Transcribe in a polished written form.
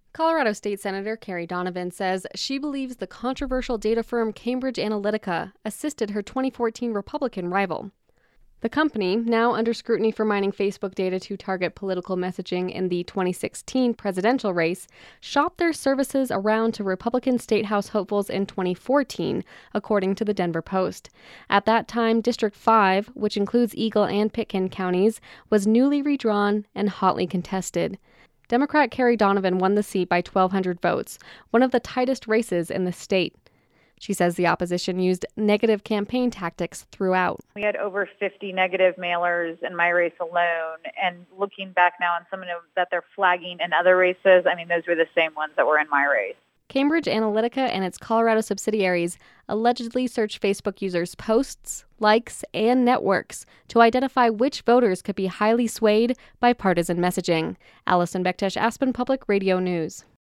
Colorado State Senator Carrie Donovan says she believes the controversial data firm Cambridge Analytica assisted her 2014 Republican rival. The company, now under scrutiny for mining Facebook data to target political messaging in the 2016 presidential race, shopped their services around to Republican State House hopefuls in 2014, according to the Denver Post. At that time, District 5, which includes Eagle and Pitkin counties, was newly redrawn and hotly contested. Democrat Carrie Donovan won the seat by 1,200 votes, one of the tightest races in the state. She says the opposition used negative campaign tactics throughout. We had over 50 negative mailers in my race alone, and looking back now on some of them that they're flagging in other races, those were the same ones that were in my race. Cambridge Analytica and its Colorado subsidiaries allegedly searched Facebook users' posts, likes, and networks to identify which voters could be highly swayed by partisan messaging. Allison Bektesh, Aspen Public Radio News.